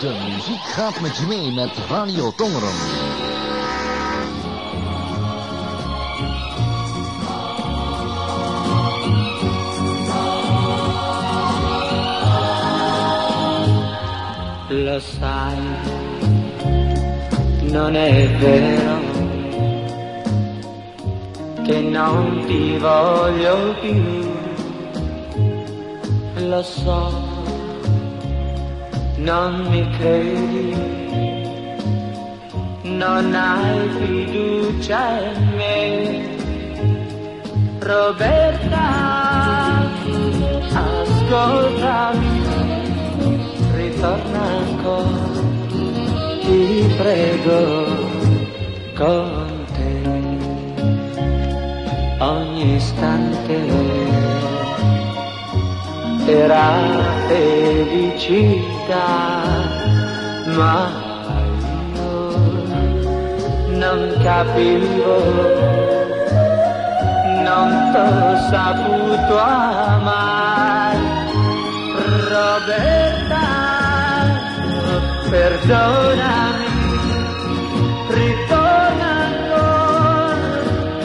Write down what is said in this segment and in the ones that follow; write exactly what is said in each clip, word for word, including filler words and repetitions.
De muziek gaat met je mee met Radio Tongeren. Lo sai, non è vero che non ti voglio più. Lo so, non mi credi, non hai fiducia in me. Roberta, ascoltami, ritorna ancora, ti prego, con te ogni istante era felicità, ma io non capivo, non t'ho saputo amare. Roberta, perdonami, ritorna ancora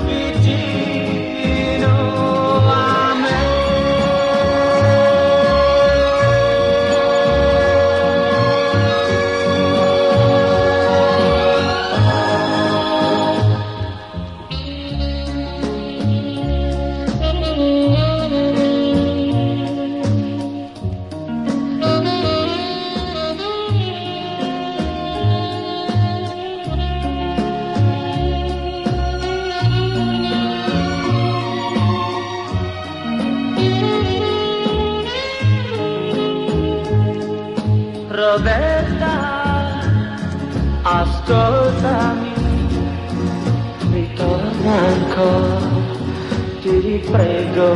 vicino a me. Roberta, ascoltami, ritorna ancora, ti prego,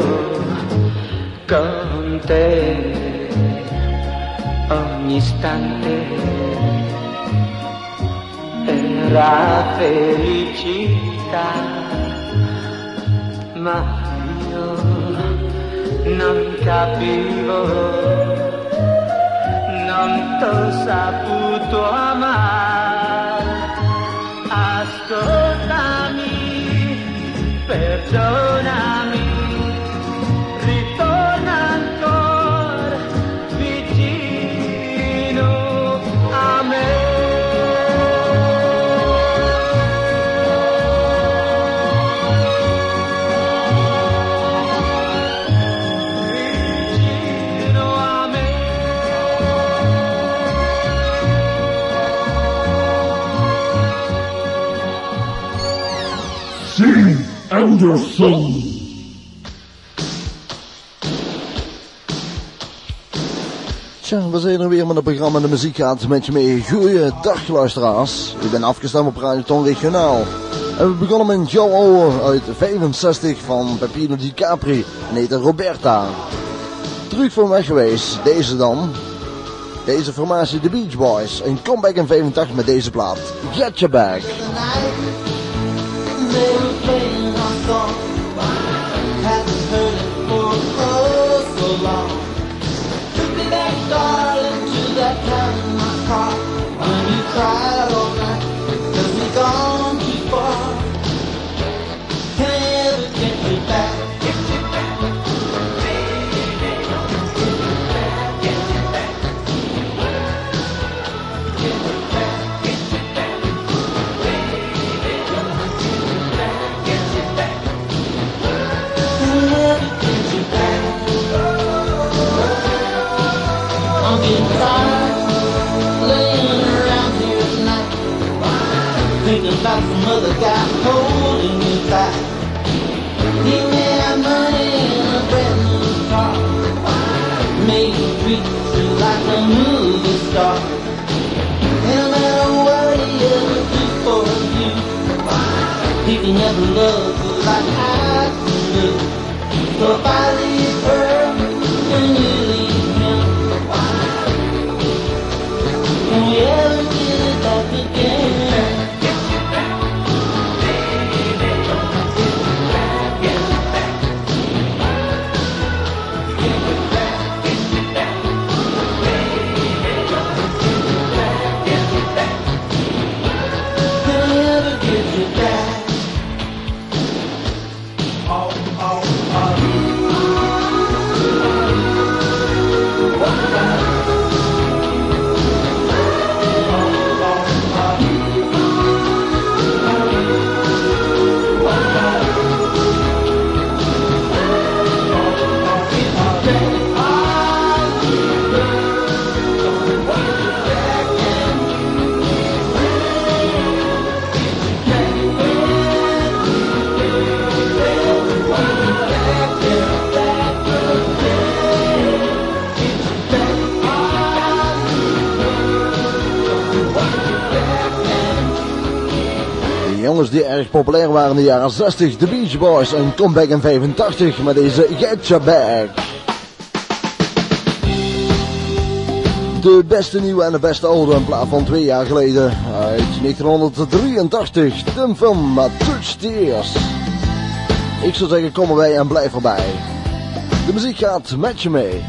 con te ogni istante era felicità, ma io non capivo, non t'ho saputo amare. Ascoltami, perdonami, ritorna ancora vicino a me. Anderson. Tja, we zijn er weer met het programma De Muziek gaat met je mee. Goeiedag luisteraars. Ik ben afgestemd op Radio Ton Regionaal. En we begonnen met Joe Ower uit vijfenzestig van Peppino Di Capri en heette Roberta. Terug van weg geweest, deze dan. Deze formatie The Beach Boys. En comeback in vijfentachtig met deze plaat. Get Your Back. They were playing our song, hadn't heard it for oh so long. Took me back, darling, to that time in my car, when you cried all night, 'cause we've gone too far. Can I ever get you back? Get you back, baby. Get you back, get you back. Get you back, get you back, baby. I'm getting tired, laying around here at night, thinking about some other guy holding me tight. He may have money and a brand new car, maybe treat you like a movie star. And no matter what he ever do for you, he can never love you like I can do. So if I leave her and you leave him, can we ever get it back again? Get you back, baby. Get you back, get you back. Get you back, get you back, baby. Get you back. jongens die erg populair waren in de jaren zestig. The Beach Boys, een comeback in vijfentachtig met deze Get Your Back. De beste nieuwe en de beste oude, een plaat van twee jaar geleden. Uit negentienhonderddrieëntachtig. De film Touch Tears. Ik zou zeggen, kom erbij en blijf erbij. De muziek gaat met je mee.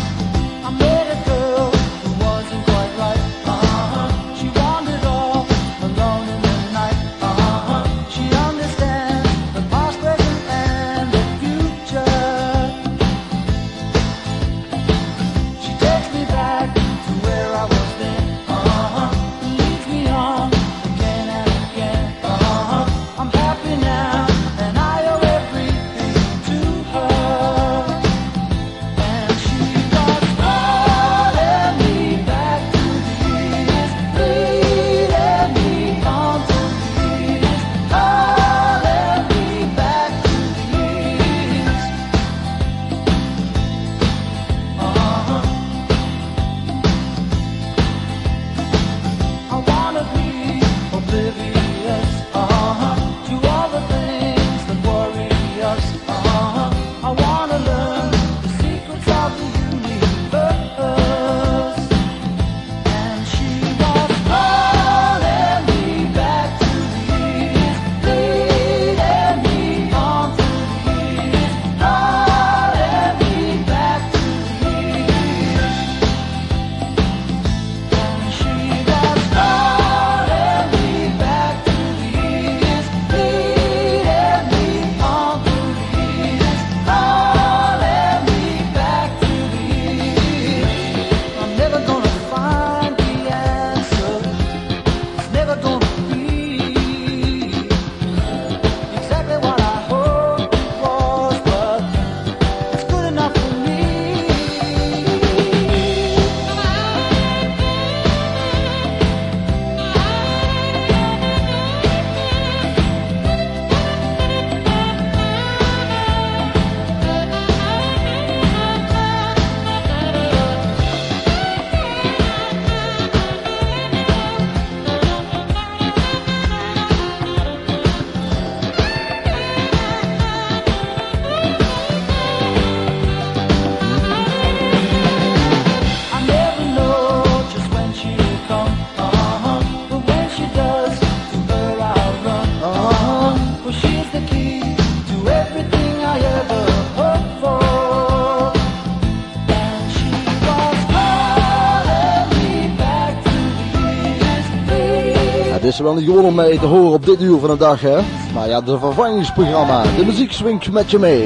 Het is wel niet gewoon om mij te horen op dit uur van de dag, hè. Maar ja, de vervangingsprogramma, de muziek swingt met je mee.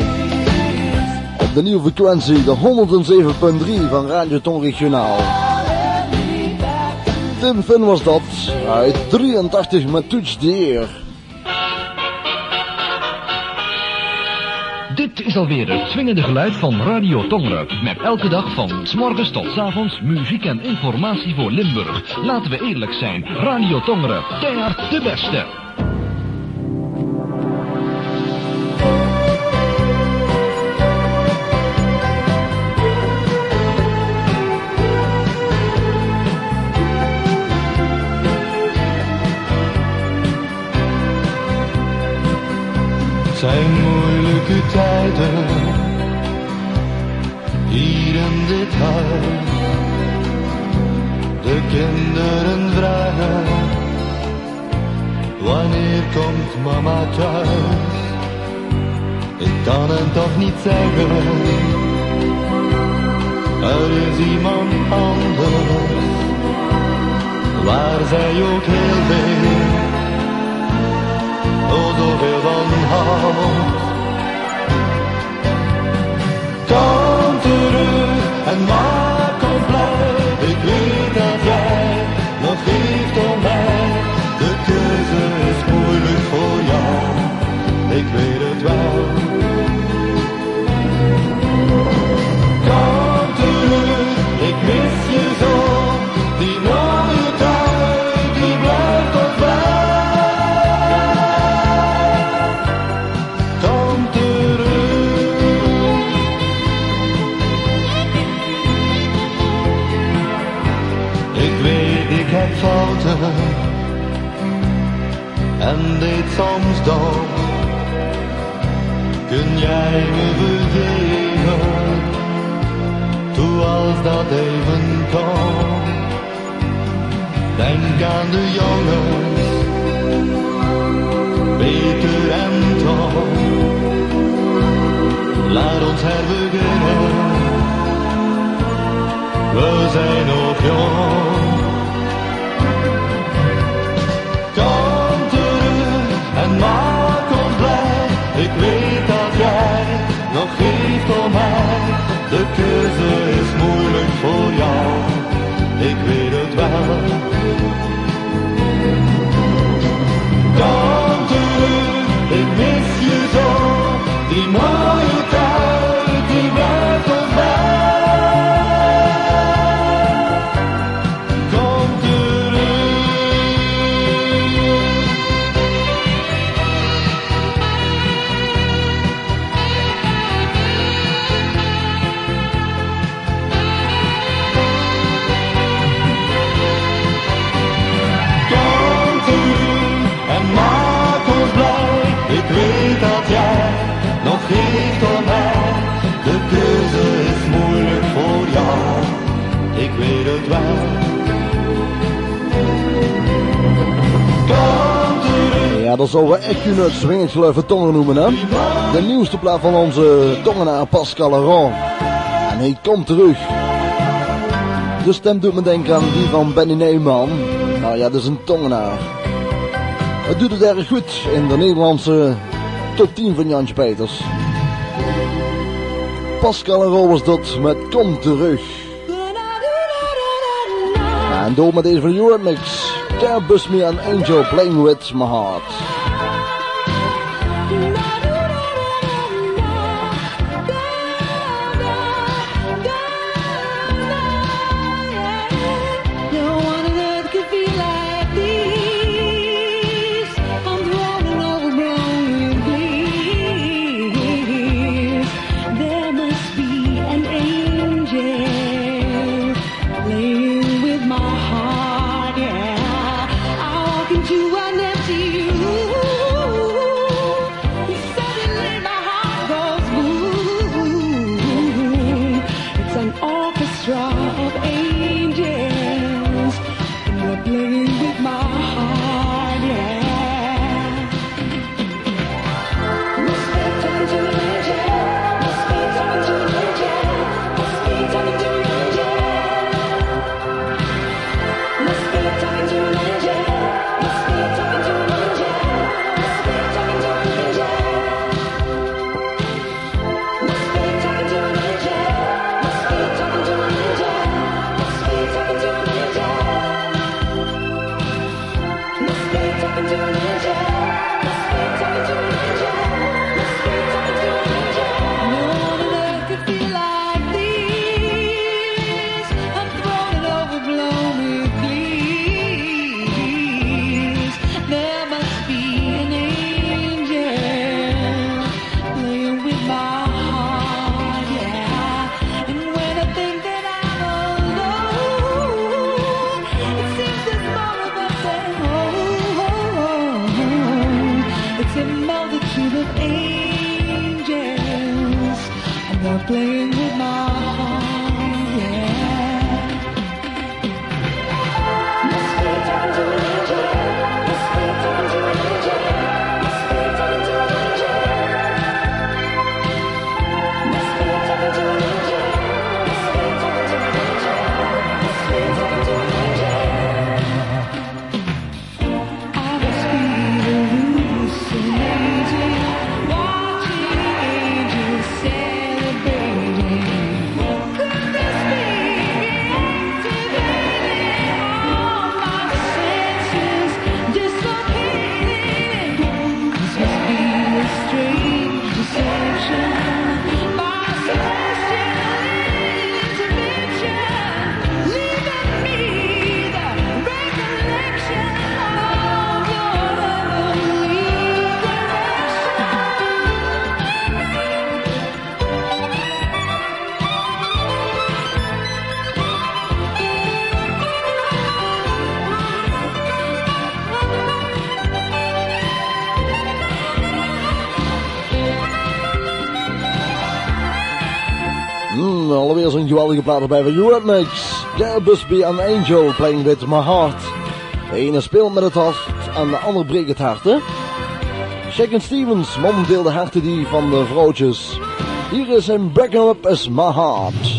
Op de nieuwe frequentie, de honderdzeven komma drie van Radio Ton Regionaal. Tim Finn was dat, uit drieëntachtig met Touch Tears. Dit is alweer het swingende geluid van Radio Tongeren. Met elke dag van 's morgens tot 's avonds muziek en informatie voor Limburg. Laten we eerlijk zijn, Radio Tongeren, keihard de beste. Zijn moeilijke tijden hier in dit huis. De kinderen vragen, wanneer komt mama thuis? Ik kan het toch niet zeggen, er is iemand anders, waar zij ook heel veel, oh zoveel van houdt. Kom terug en maak ons blij, ik weet dat jij nog geeft om mij. De keuze is moeilijk voor jou, ik weet het wel. Kom terug, ik mis je zo, die mooie tijd, die blijft ons bij. Kom terug. Ik weet, ik heb fouten en deed soms dom. Kun jij me vergeven, toe als dat even kon. Denk aan de jongens, Peter en Tom. Laat ons herbeginnen, we zijn nog jong. Kom terug en maak ons blij, ik weet dat jij nog geeft om mij. De keuze is moeilijk voor jou, ik weet het wel. Kom terug, ik mis je zo, die mooie tijd, die blijft ons bij. Kom terug. Kom terug en maak ons blij, ik weet dat jij nog geeft om mij. De keuze is moeilijk voor jou, ik weet het wel. Kom terug. Ja, dat zullen we echt een swingersgeluid tongen noemen, hè? De nieuwste plaat van onze tongenaar Pascal Laurent. En hij komt terug. De stem doet me denken aan die van Benny Neyman. Nou ja, dat is een tongenaar. Het doet het erg goed in de Nederlandse top tien van Jantje Peters. Pascal Laurent was dat met Kom Terug. En door met deze van Eurythmics. There Bust Me an Angel Playing With My Heart. To an empty room. weer zo'n geweldige plaat erbij van Eurythmics. There must be an angel playing with my heart. De ene speelt met het hart en de ander breekt het hart, hè? Shakin' Stevens, momenteel de harten die van de vrouwtjes. Hier is een Breaking Up Is My Heart.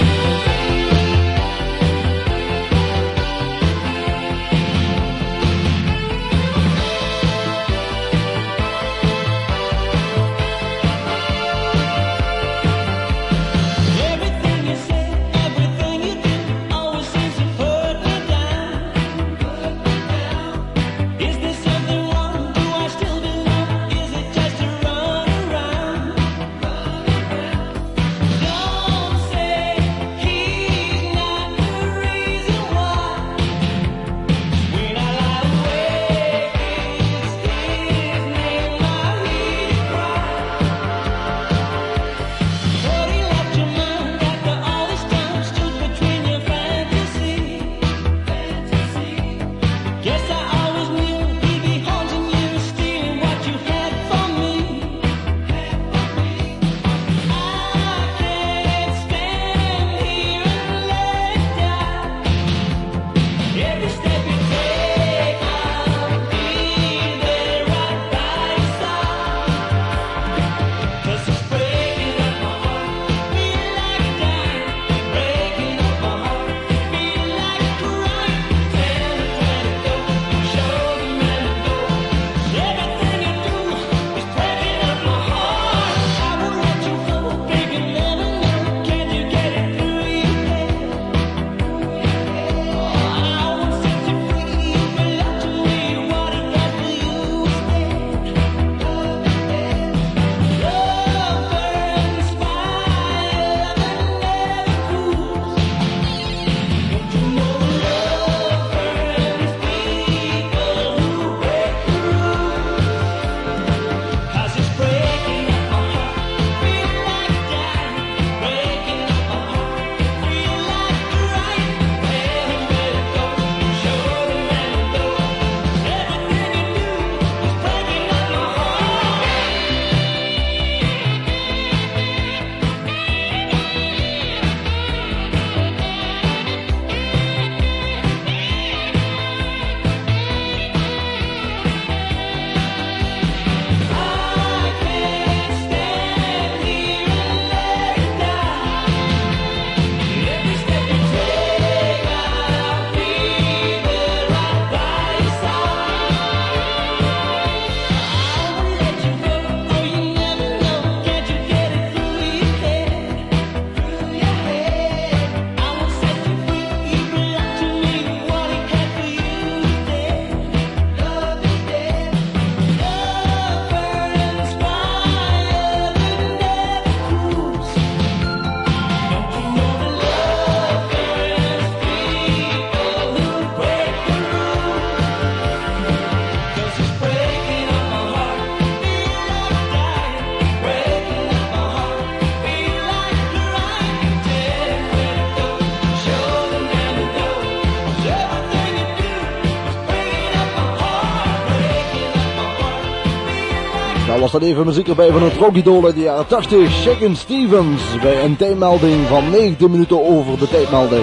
Was dat even muziek erbij van het rockidol uit de jaren tachtig, Shakin' Stevens, bij een tijdmelding van negentien minuten over de tijdmelding.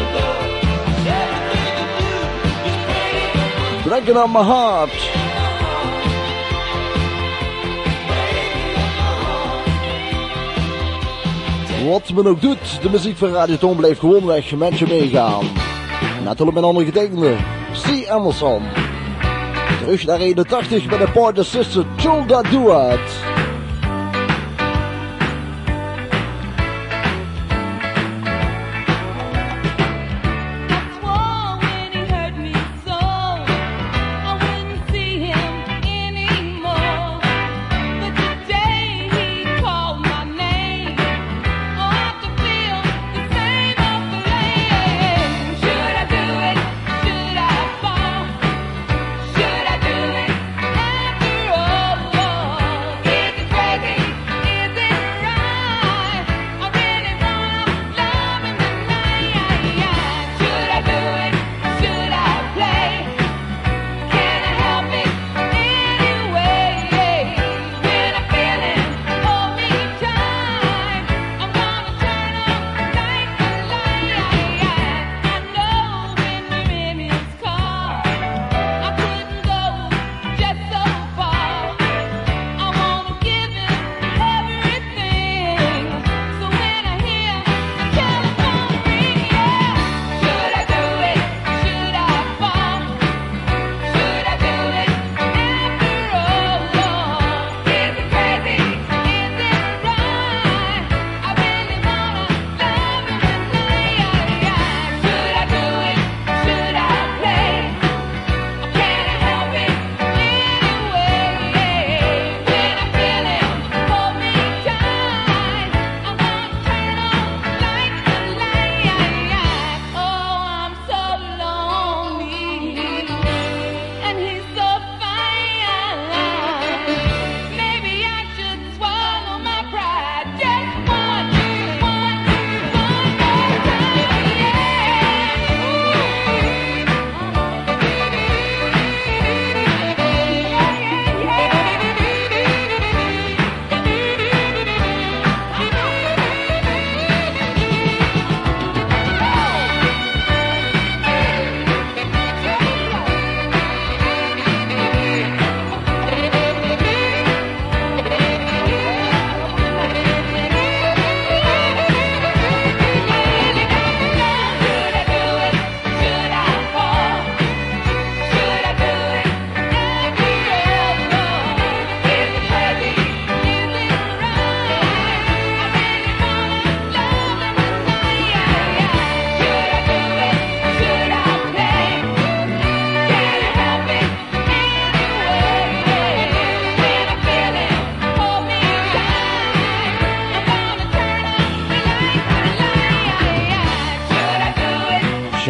Breaking Up My Heart. Wat men ook doet, de muziek van Radio Toon blijft gewoon weg met je meegaan. Natuurlijk met andere getekende, C. Anderson. Terug naar eenentachtig met de Pointer Sister, Chulda Do It. Should I do it? After all,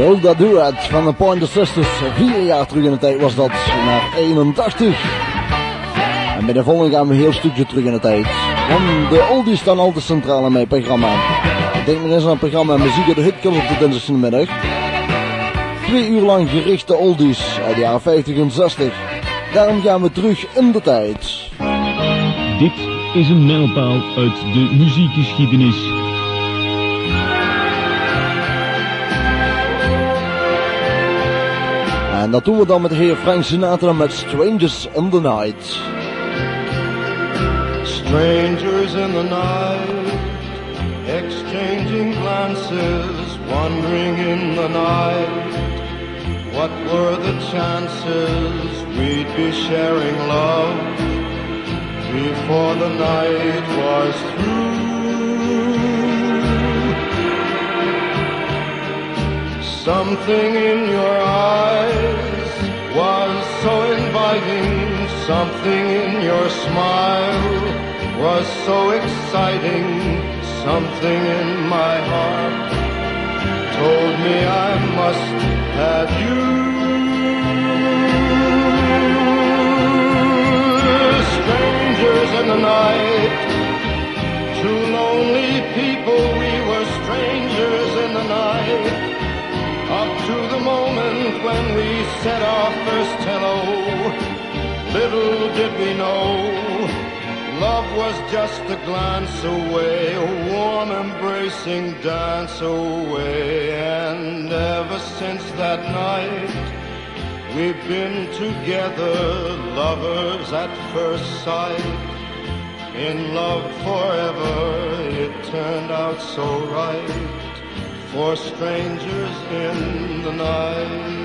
Hilda Duet van de Pointer Sisters. Vier jaar terug in de tijd was dat, naar eenentachtig. En bij de volgende gaan we een heel stukje terug in de tijd. Want de oldies staan altijd centraal in mijn programma. Denk maar eens aan het programma Muziek uit de Hitkiller op de dinsdagmiddag. Twee uur lang gerichte oldies uit de jaren vijftig en zestig. Daarom gaan we terug in de tijd. Dit is een mijlpaal uit de muziekgeschiedenis. En dat doen we dan met de heer Frank Sinatra met Strangers in the Night. Strangers in the night, exchanging glances, wandering in the night. What were the chances we'd be sharing love before the night was through? Something in your eyes was so inviting, something in your smile was so exciting, something in my heart told me I must have you. Strangers in the night, two lonely people, we were strangers in the night. Up to the moment when we said our first hello, little did we know, love was just a glance away, a warm embracing dance away. And ever since that night, we've been together, lovers at first sight. In love forever, it turned out so right, for strangers in the night.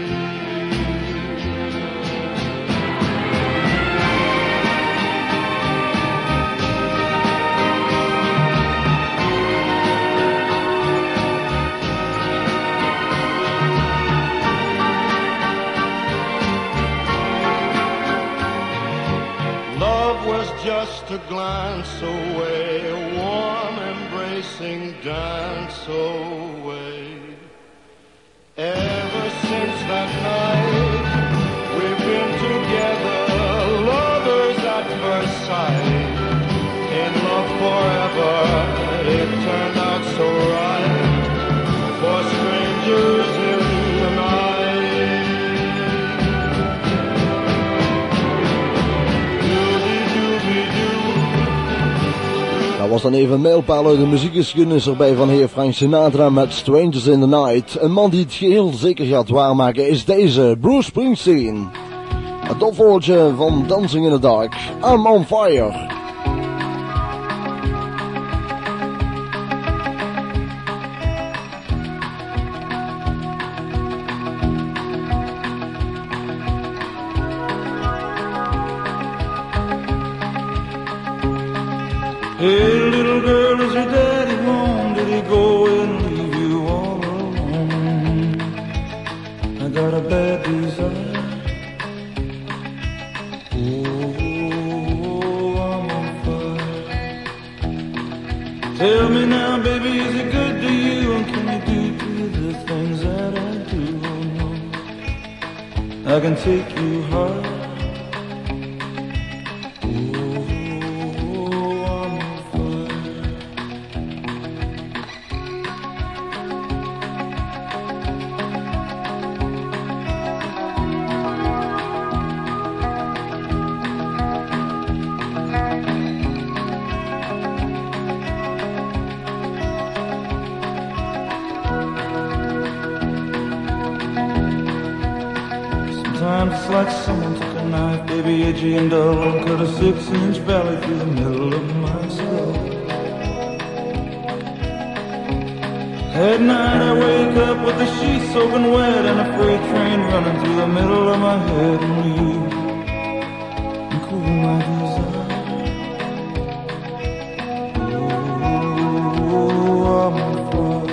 Just a glance away, a warm embracing dance away. Ever since that night, we've been together, lovers at first sight. In love forever, it turned out so right, for strangers in the night. Dat was dan even een mijlpaal uit de muziekgeschiedenis erbij van heer Frank Sinatra met Strangers in the Night. Een man die het geheel zeker gaat waarmaken is deze, Bruce Springsteen. Het opvolgertje van Dancing in the Dark, I'm on Fire. Hey, little girl, is your daddy home? Did he go and leave you all alone? I got a bad desire. Oh, I'm on fire. Tell me now, baby, is it good to you? And can you do to you the things that I do? Oh, no, I can take you high. It's like someone took a knife, baby, edgy and dull, and cut a six-inch valley through the middle of my skull. At night I wake up with the sheets soaking wet and a freight train running through the middle of my head. Only you can cool my desire. Oh, I'm on fire.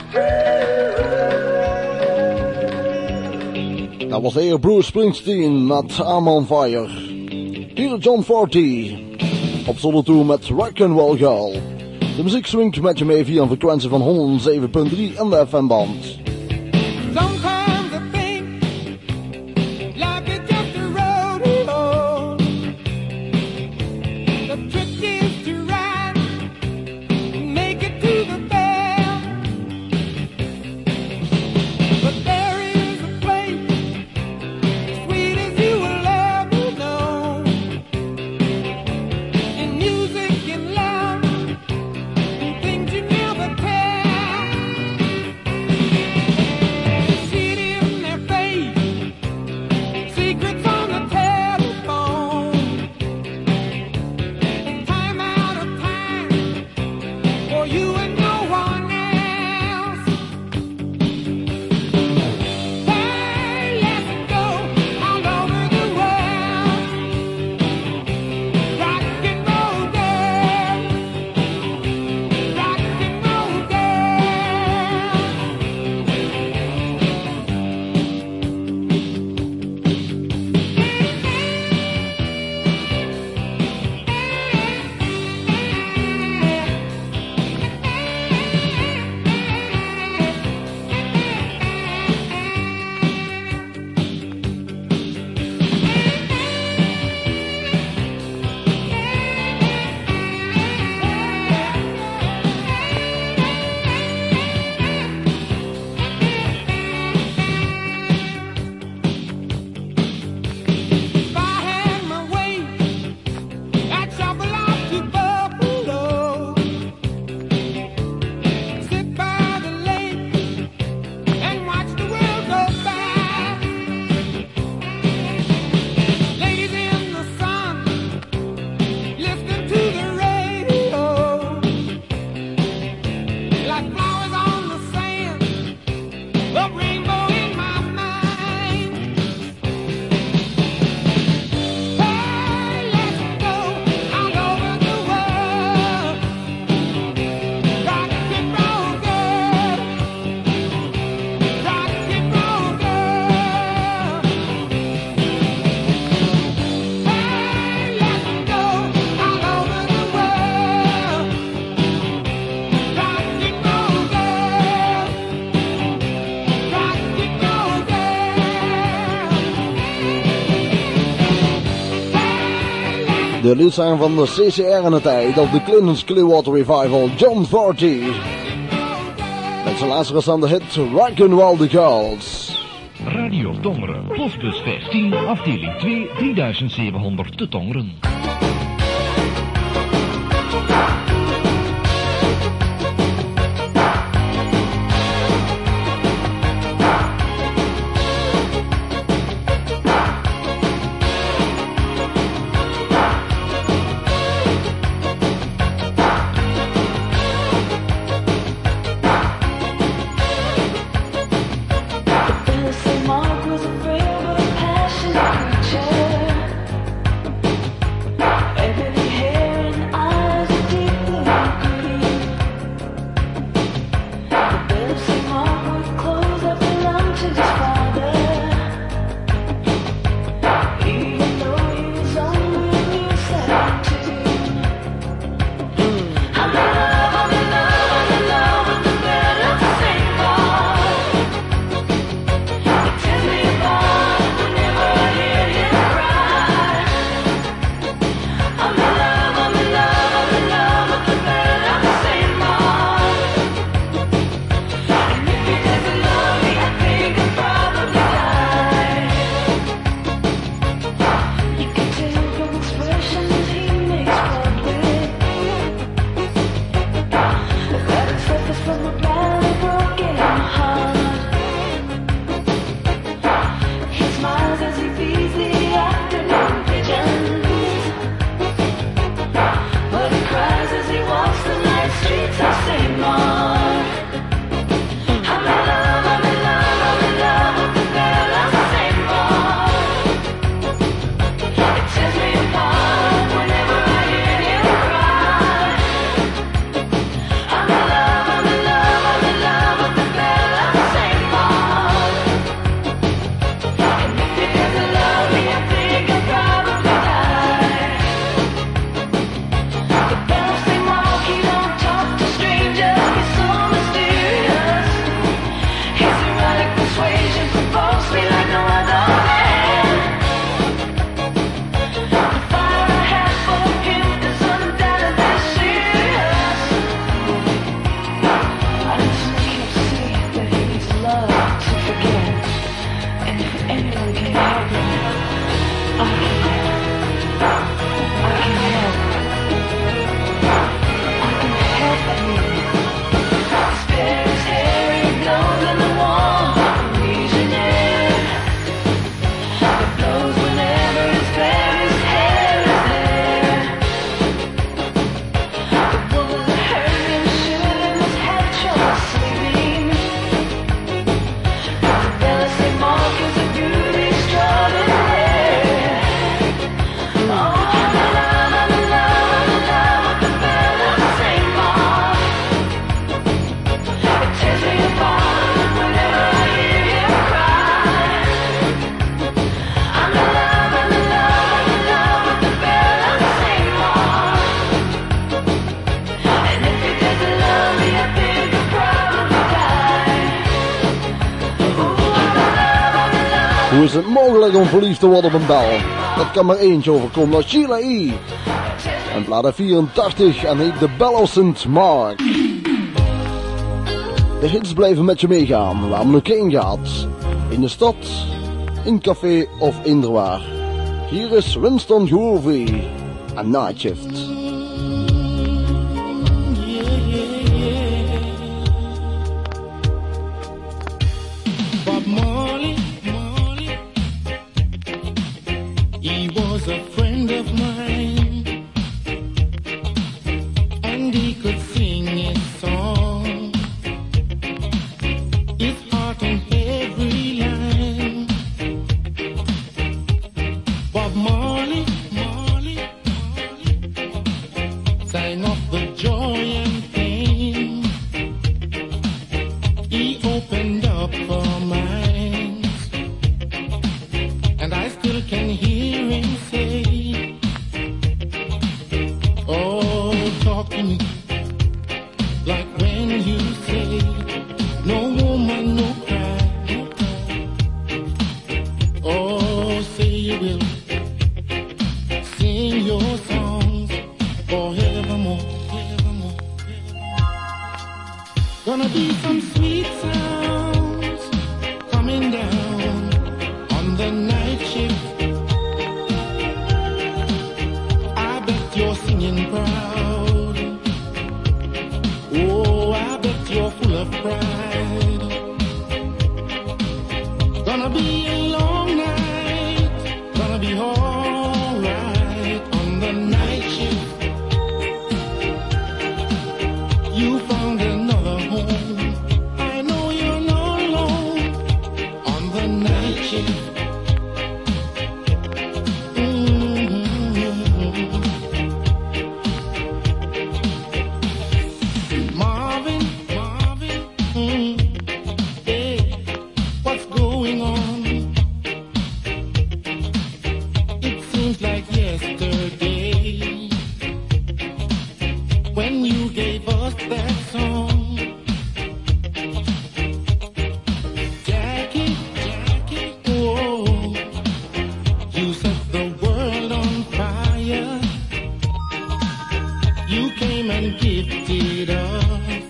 Dat was de heer Bruce Springsteen met I'm on Fire. Hier is John Forty. Op solo tour met Rock'n'Roll Girl. De muziek swingt met je mee via een frequentie van honderdzeven komma drie in de F M-band. De liedzanger van de C C R in de tijd op de Clinton's Clearwater Revival, John Forty. Met zijn laatste recente hit, Rock'n'Roll the Girls. Radio Tongeren, postbus vijftien, afdeling twee, drieduizend zevenhonderd te Tongeren. Mark was a frail but passionate creature. Hoe is het mogelijk om verliefd te worden op een bel? Dat kan maar eentje overkomen, dat is Sheila E. En plaat vierentachtig en heet de Bel Saint Mark. De hits blijven met je meegaan, waar men ook heen gaat. In de stad, in café of inderwaar. Hier is Winston Groovy en Night Shift. Bob Marley, Marley, he was a friend of mine, and he could sing his song, his heart on every line. Bob Marley, Marley, sang of the joy and pain. He opened up for minds, and I still can hear him say, oh, talk to me like when you say, no woman, no cry, no cry. Oh, say you will sing your songs forevermore, forevermore. Gonna be some sweet sounds coming down on the night shift. I bet you're singing proud. Oh, I bet you're full of pride. Gonna be a long night, gonna be alright on the night shift. You found another home, I know you're not alone on the night shift. Mm-hmm. Marvin, Marvin, mm, hey, what's going on? It seems like yesterday when you gave us that song. Jackie, Jackie, oh, you set the world on fire. You came and gifted us.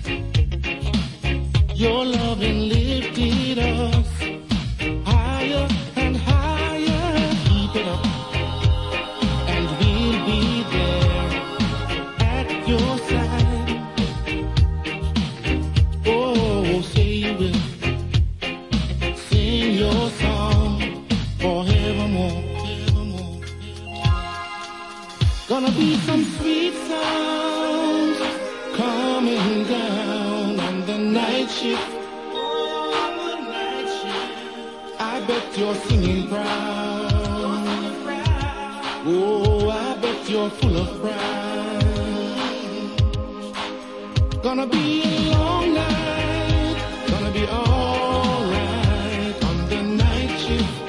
Your loving lifted us higher and higher. Keep it up, and we'll be there at your side. Oh, say you will sing your song forevermore, forevermore. Gonna be some sweet sounds coming down on the night shift. I bet you're singing proud. Oh, I bet you're full of pride. Gonna be a long night, gonna be alright on the night shift.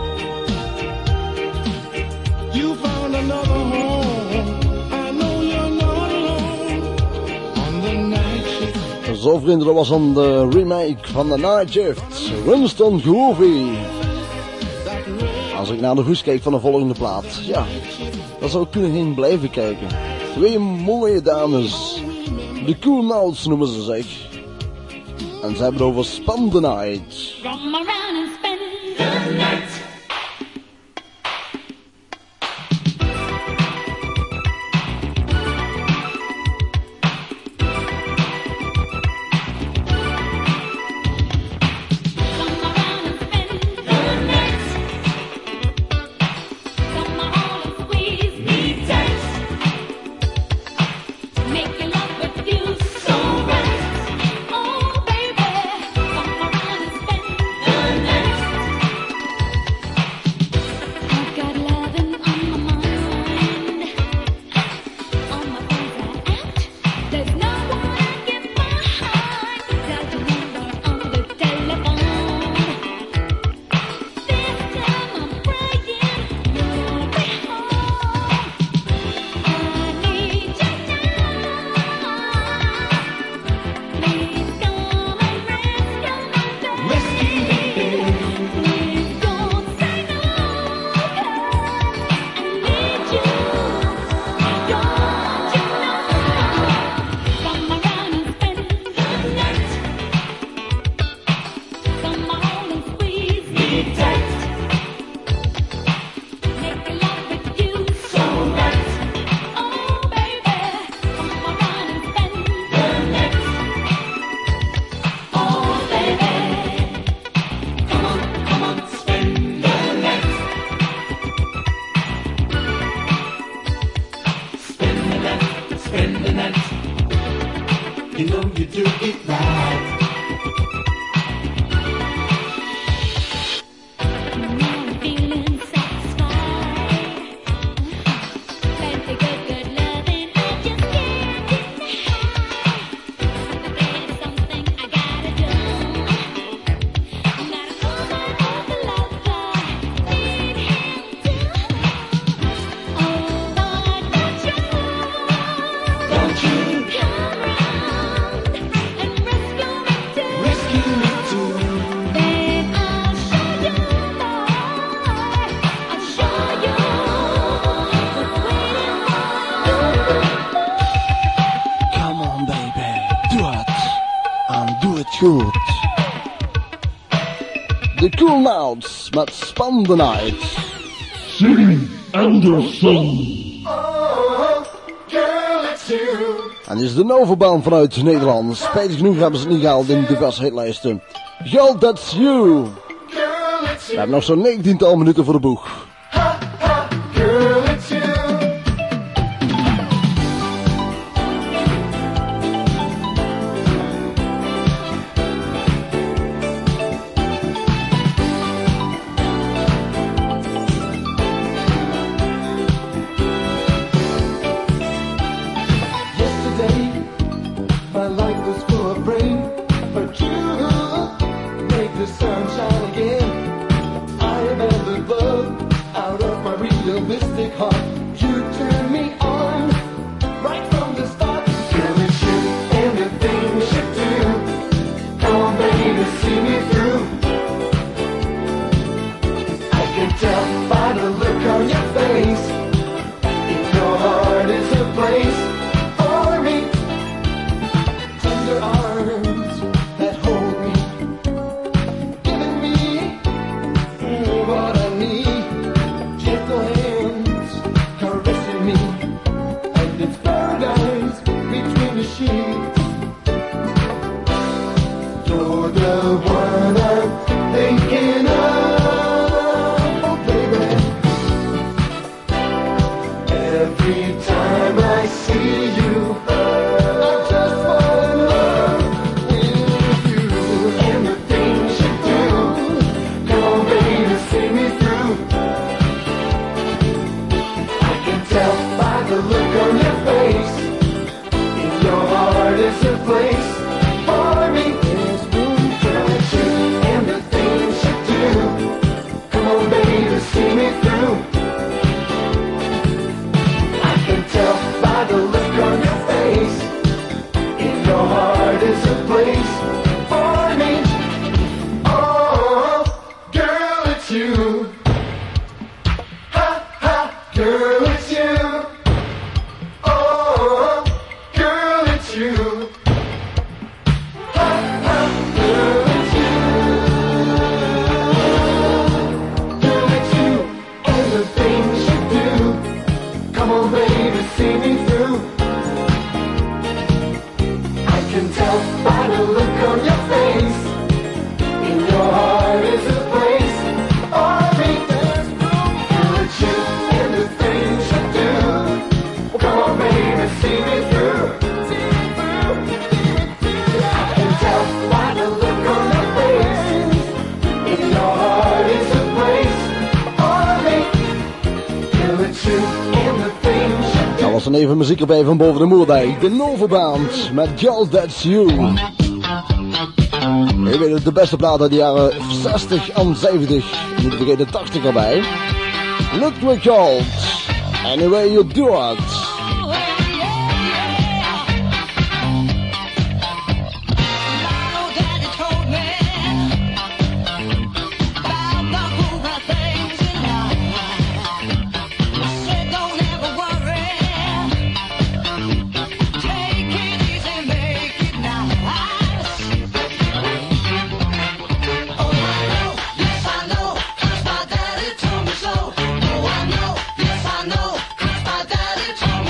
You found another home, I know you're not alone on the night shift. Zo vrienden, dat was dan de remake van de Night Shift, Winston Groovy. Als ik naar de hoes kijk van de volgende plaat, ja, dan zou ik kunnen heen blijven kijken. Twee mooie dames, de Cool Notes noemen ze zich. En ze hebben het over Spend the Night. Come around and spend the night. Night. Goed. De Cool Mouths met Span the Night. Sing Anderson. En dit is de Novabaan vanuit Nederland. Spijtig genoeg hebben ze het niet gehaald in diverse hitlijsten. Girl, that's you. We hebben nog zo'n negentiental minuten voor de boeg. Even muziek erbij van boven de Moerdijk. De Novaband met Girl, That's You. Je weet het, de beste plaat uit de jaren zestig en zeventig. Niet vergeten tachtig erbij. Ludwig Holt. Anyway You Do It. Yes, I know, 'cause my daddy told me.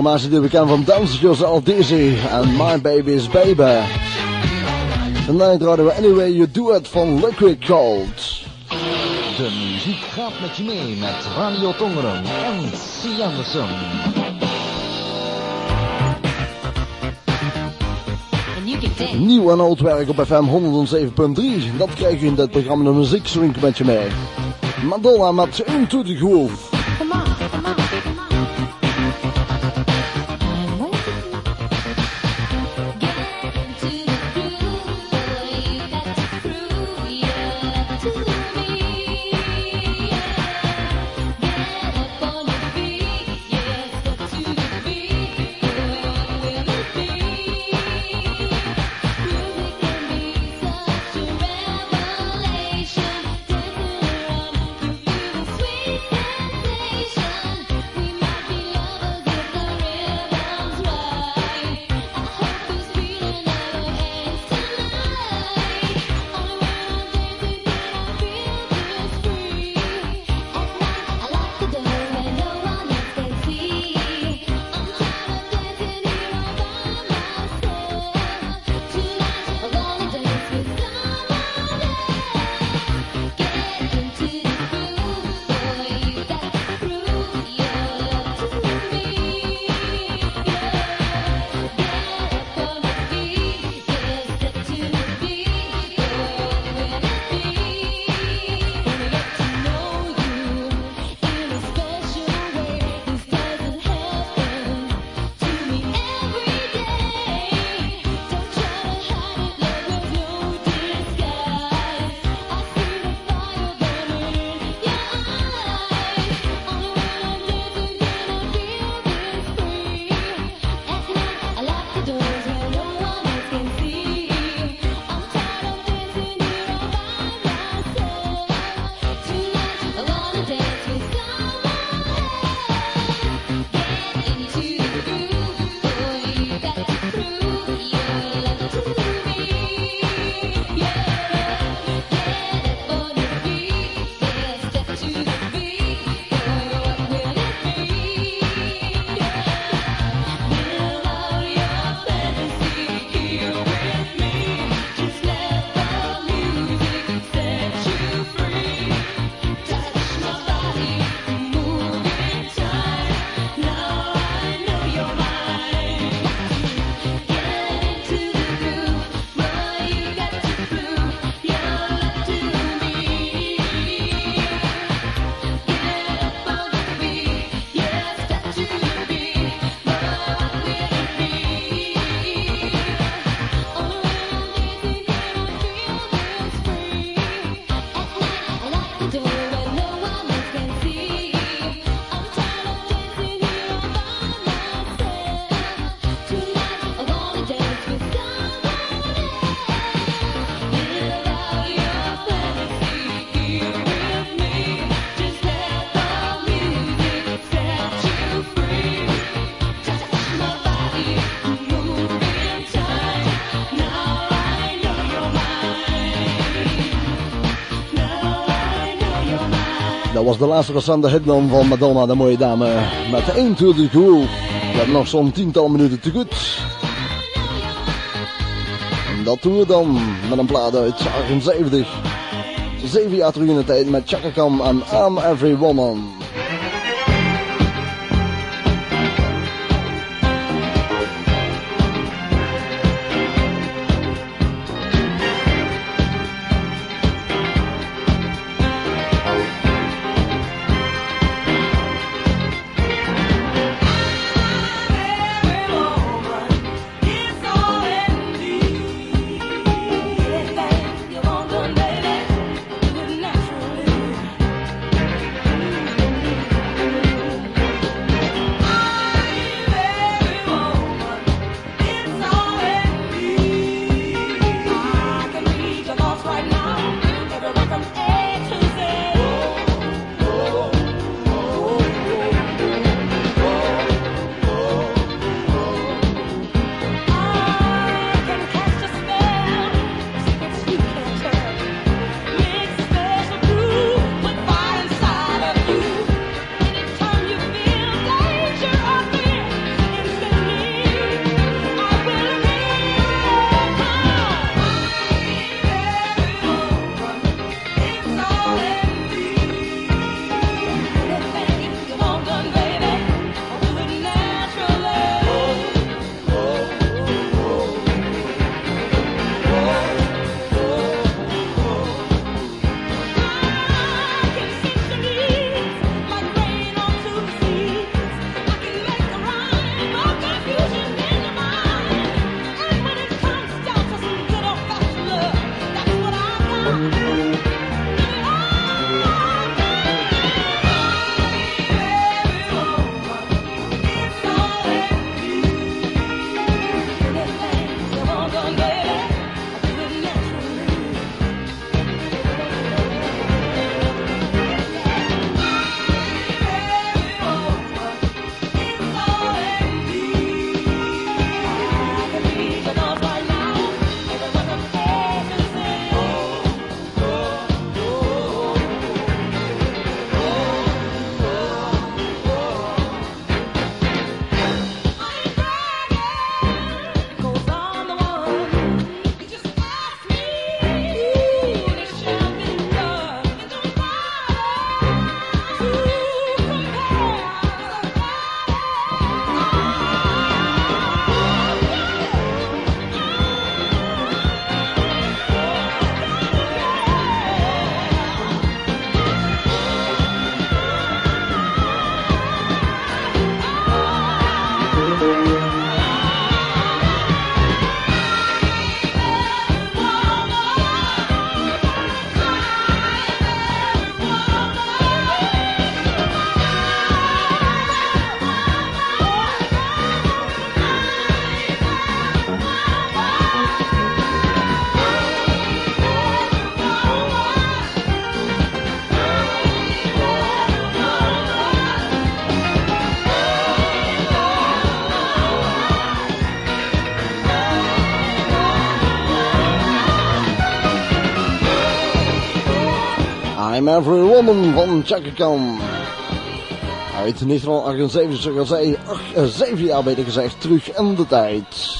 formatie die we kennen van Dance Yourself Dizzy en My Baby's Baby. Vandaag draaien we Anyway You Do It van Liquid Gold. De muziek gaat met je mee met Radio Tongeren en C. Anderson. Nieuw en oud werk op F M honderdzeven punt drie. Dat krijg je in dit programma de muziek swing met je mee. Madonna met Into the Groove. Dat was de laatste recente hitman van Madonna, de mooie dame, met Into the Groove. We hebben nog zo'n tiental minuten te goed. En dat doen we dan met een plaat uit achtenzeventig. Zeven jaar terug in de tijd met Chaka Khan en I'm Every Woman. Naturally. I'm Every Woman van Chaka Khan. Uit negentien achtenzeventig, zoals zij acht, zeven jaar beter gezegd, terug in de tijd.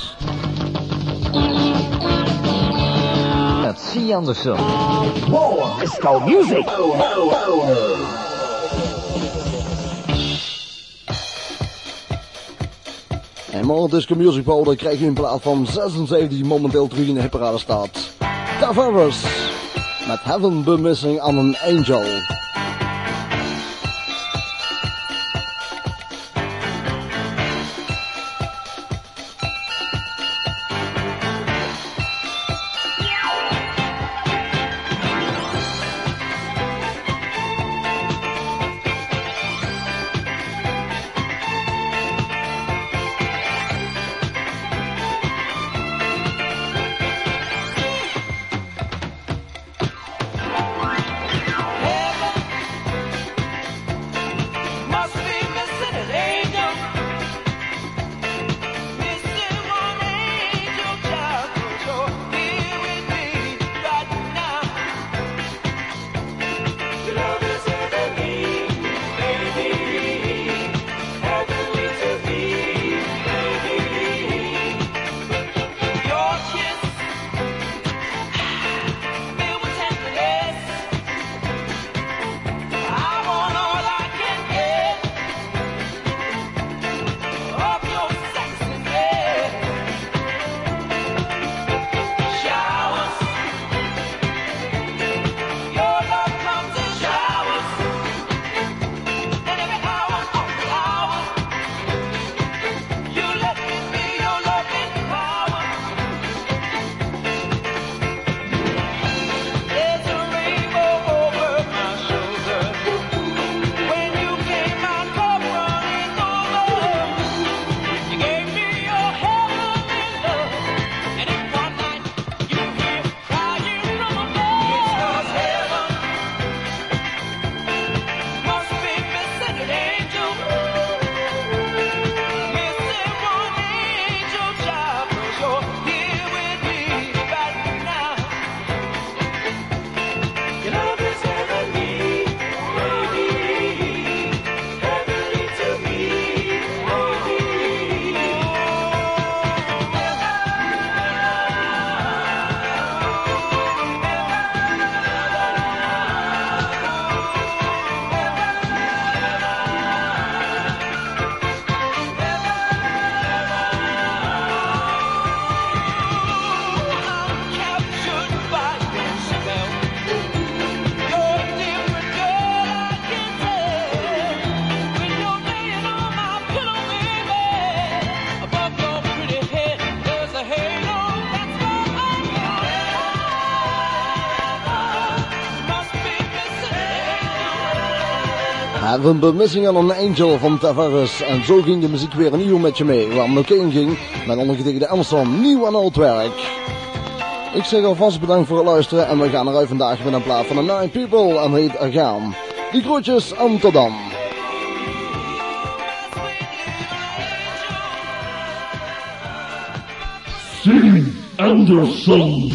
Met C. Anderson. More disco music. Oh, oh, oh. En More Disco Music Poll, dan krijg je in plaats van zesenzeventig die momenteel terug in de hitparade staat. Tavares met Haven't Been Missing on an Angel. Haven't Been Missing on an Angel van Tavares. En zo ging de muziek weer een uur met je mee. Waar nog één ging met ondergetekende Amsterdam, nieuw en oud werk. Ik zeg alvast bedankt voor het luisteren en we gaan eruit vandaag met een plaat van de Nine People en heet Agaan. Die groetjes Amsterdam. C. Anderson.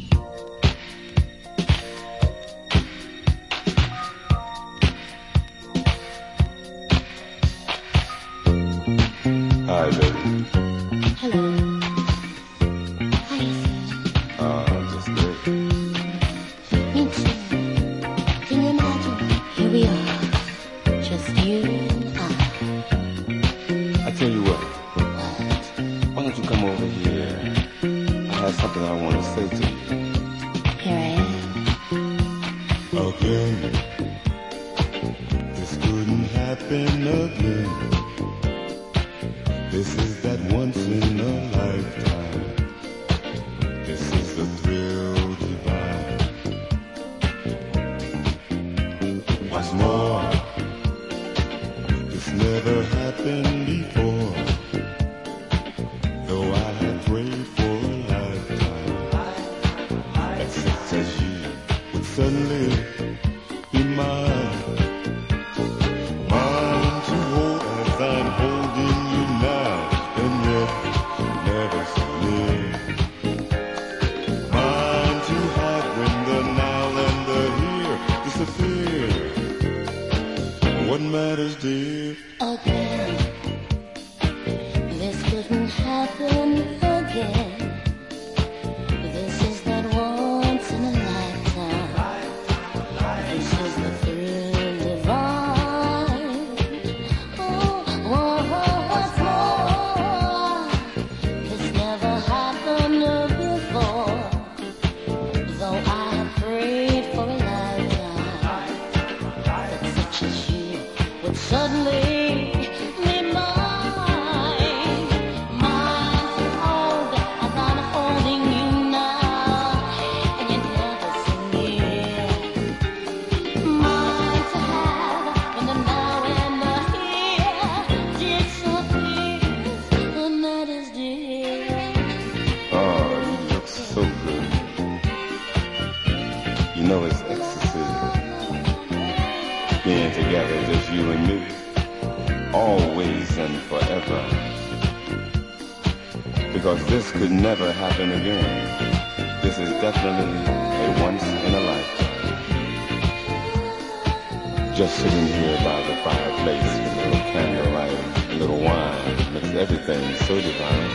Hi, baby. Hello. Hi. Uh, just great. Me too. Can you imagine? Here we are. Just you and I. I tell you what. Why don't you come over here? I have something I want to say to you. Here I am. Again, this couldn't happen again. This is that once in a lifetime. This is the thrill divine. What's more, this never happened before. Though I had prayed for a lifetime that such as you would suddenly be mine. Mine to hold as I'm holding you now, and yet never so near. Mine to have when the now and the here disappear. know it's ecstasy. Being together, just you and me, always and forever. Because this could never happen again. This is definitely a once in a lifetime. Just sitting here by the fireplace with a little candlelight, a little wine, makes everything so divine.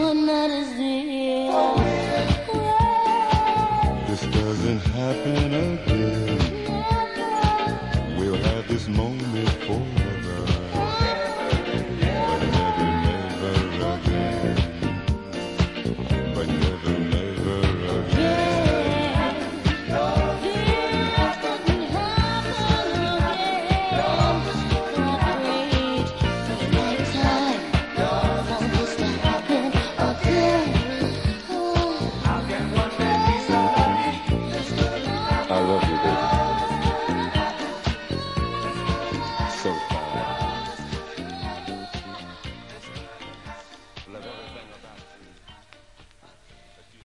Happen